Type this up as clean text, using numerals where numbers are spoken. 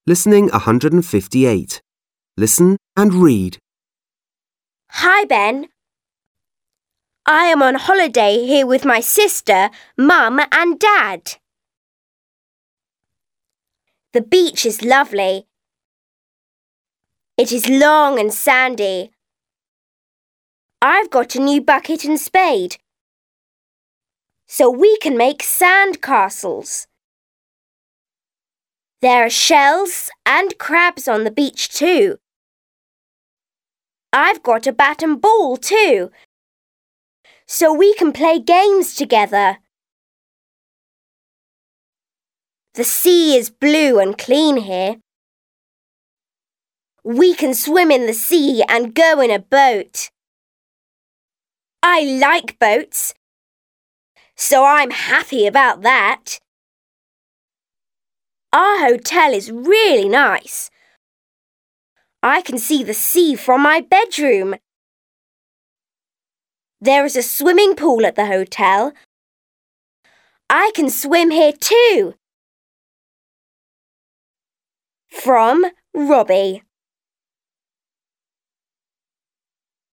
Listening 158. Listen and read. Hi, Ben. I am on holiday here with my sister, Mum and Dad. The beach is lovely. It is long and sandy. I've got a new bucket and spade, so we can make sand castles. There are shells and crabs on the beach too. I've got a bat and ball too, so we can play games together. The sea is blue and clean here. We can swim in the sea and go in a boat. I like boats, so I'm happy about that. Our hotel is really nice. I can see the sea from my bedroom. There is a swimming pool at the hotel. I can swim here too. From Robbie.